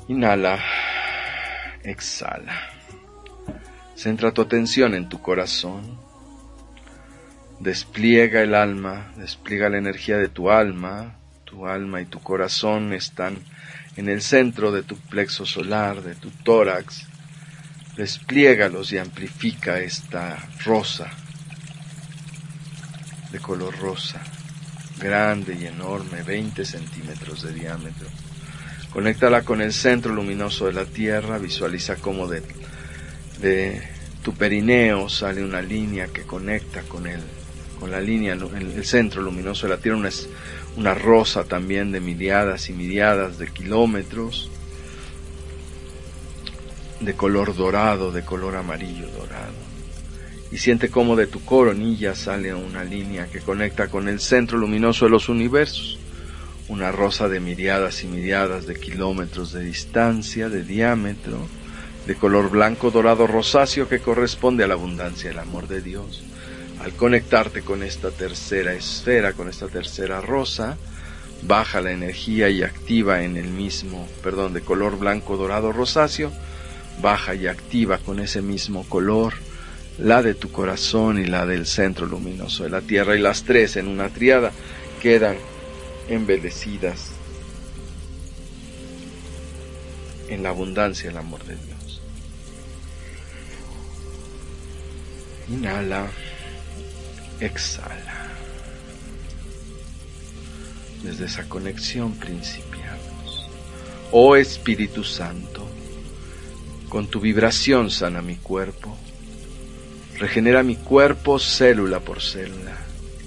Inhala, exhala. Centra tu atención en tu corazón. Despliega el alma, despliega la energía de tu alma. Tu alma y tu corazón están en el centro de tu plexo solar, de tu tórax. Despliégalos y amplifica esta rosa, de color rosa, grande y enorme, 20 centímetros de diámetro. Conéctala con el centro luminoso de la Tierra. Visualiza cómo de tu perineo sale una línea que conecta con la línea, el centro luminoso de la Tierra. Una rosa también de miriadas y miriadas de kilómetros, de color dorado, de color amarillo dorado. Y siente cómo de tu coronilla sale una línea que conecta con el centro luminoso de los universos. Una rosa de miriadas y miriadas de kilómetros de distancia, de diámetro, de color blanco, dorado, rosáceo, que corresponde a la abundancia y el amor de Dios. Al conectarte con esta tercera esfera, con esta tercera rosa, baja la energía y activa de color blanco, dorado, rosáceo, baja y activa con ese mismo color la de tu corazón y la del centro luminoso de la Tierra, y las tres en una tríada quedan embelecidas en la abundancia y el amor de Dios. Inhala, exhala. Desde esa conexión principiamos. Oh Espíritu Santo, con tu vibración sana mi cuerpo, regenera mi cuerpo célula por célula.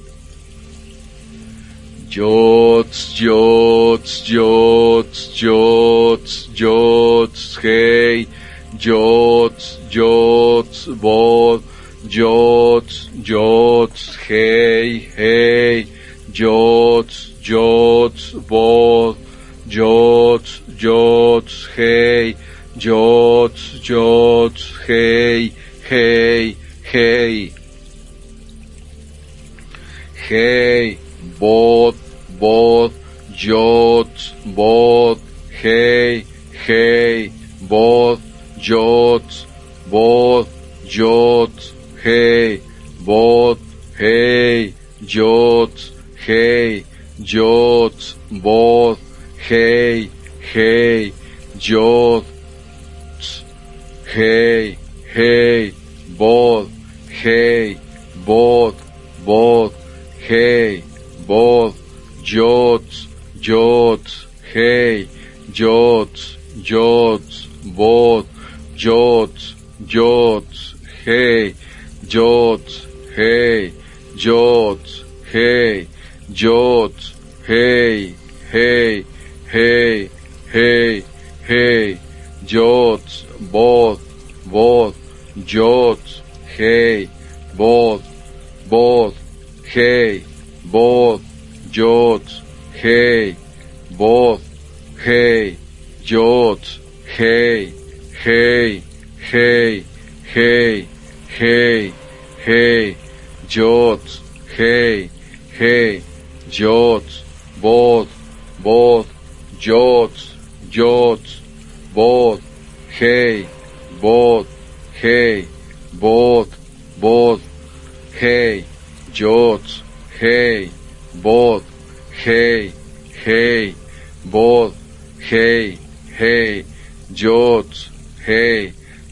Yots, yots, yots, yots, yots, hey, yots, yots, bod, yots, yots, hey, hey, yots, yots, bod, yots, yots, hey, yots, yots, hey, hey, hey, hey, bod, bod, yots, bod, hey, hey, bod, yots, hey, bod, hey, yots, hey, yots, bod, hey, hey, yots, hey, hey, bod, hey, bod, hey, bod, yots, hey, yots, bod, yots, hey, yots, hey, yots, hey, yots, hey, hey, hey, hey, hey, yots, bod, yots, hey, bod, hey, bod, yots, hey, bod, hey, yots, hey, hey, hey, hey, hey, hey, yots, hey, hey, yots, bod, yots, bod, hey, hey, bod, hey, yots, hey, bod, hey, hey, bod, hey, hey, yots, hey,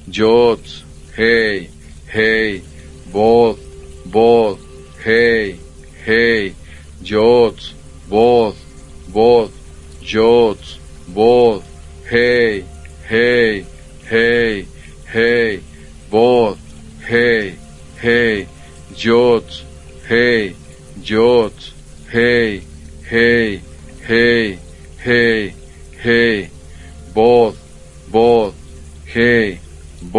hey, hey, bod, hey, hey, yots, bod, yots, hey, hey, hey, hey, bod, hey, hey, yots, hey, hey, hey, hey, hey, hey, bod, hey,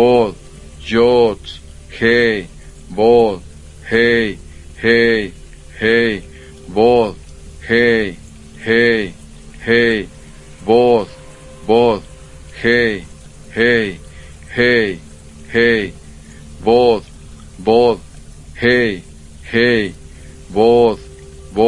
yots, hey, hey, hey, hey, bod, hey, hey, hey, bod, hey, hey, hey, hey, bod, hey, hey, bod,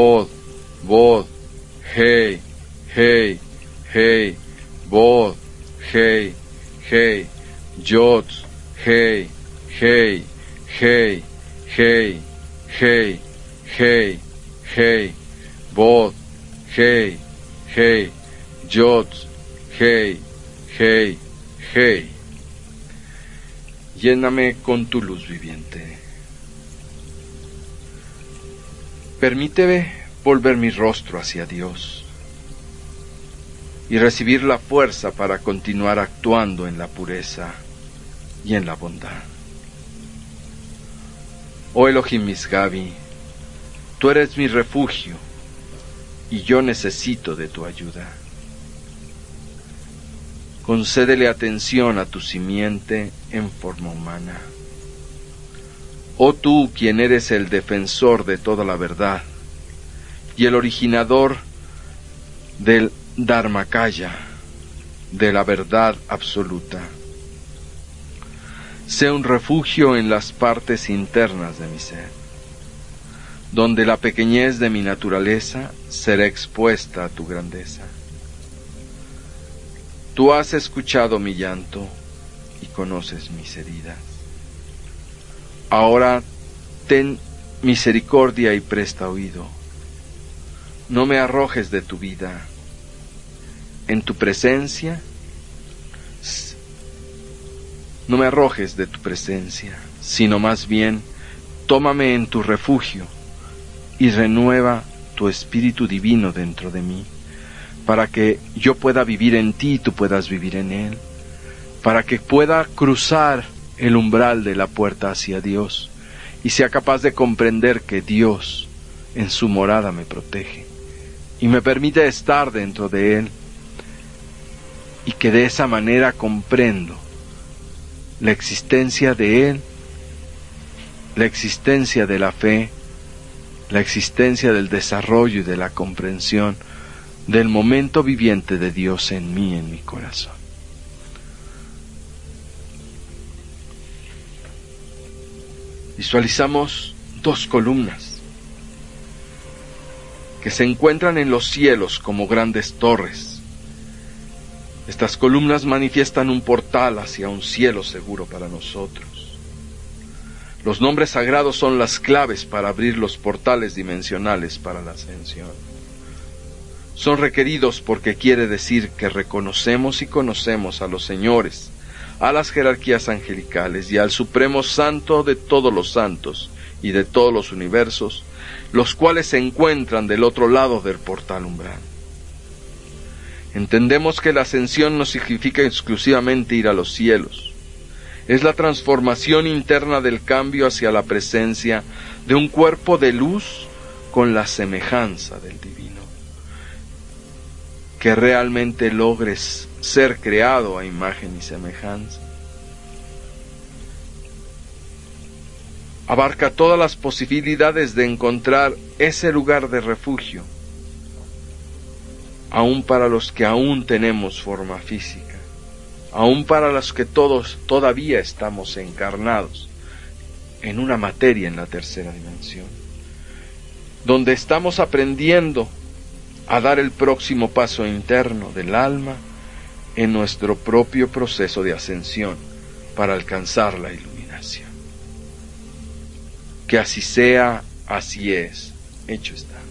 hey, hey, hey, bod, Hei, Hei, Yod, Hei, Hei, Hei, Hei, Hei, Hei, Hei, Bod, Hei, Hei, Yod, Hei, Hei, Hei. Lléname con tu luz viviente. Permíteme volver mi rostro hacia Dios y recibir la fuerza para continuar actuando en la pureza y en la bondad. Oh Elohim Misgabi, tú eres mi refugio y yo necesito de tu ayuda. Concédele atención a tu simiente en forma humana. Oh tú, quien eres el defensor de toda la verdad y el originador del Dharmakaya, de la verdad absoluta. Sé un refugio en las partes internas de mi ser, donde la pequeñez de mi naturaleza será expuesta a tu grandeza. Tú has escuchado mi llanto y conoces mis heridas. Ahora ten misericordia y presta oído. No me arrojes de tu vida. En tu presencia, no me arrojes de tu presencia, sino más bien, tómame en tu refugio y renueva tu espíritu divino dentro de mí, para que yo pueda vivir en ti y tú puedas vivir en él, para que pueda cruzar el umbral de la puerta hacia Dios y sea capaz de comprender que Dios en su morada me protege y me permite estar dentro de él, y que de esa manera comprendo la existencia de él, la existencia de la fe, la existencia del desarrollo y de la comprensión del momento viviente de Dios en mí, en mi corazón. Visualizamos dos columnas que se encuentran en los cielos como grandes torres. Estas columnas manifiestan un portal hacia un cielo seguro para nosotros. Los nombres sagrados son las claves para abrir los portales dimensionales para la ascensión. Son requeridos porque quiere decir que reconocemos y conocemos a los señores, a las jerarquías angelicales y al Supremo Santo de todos los santos y de todos los universos, los cuales se encuentran del otro lado del portal umbral. Entendemos que la ascensión no significa exclusivamente ir a los cielos. Es la transformación interna del cambio hacia la presencia de un cuerpo de luz con la semejanza del divino. Que realmente logres ser creado a imagen y semejanza. Abarca todas las posibilidades de encontrar ese lugar de refugio, aún para los que aún tenemos forma física, aún para los que todos todavía estamos encarnados en una materia en la tercera dimensión, donde estamos aprendiendo a dar el próximo paso interno del alma en nuestro propio proceso de ascensión para alcanzar la iluminación. Que así sea, así es, hecho está.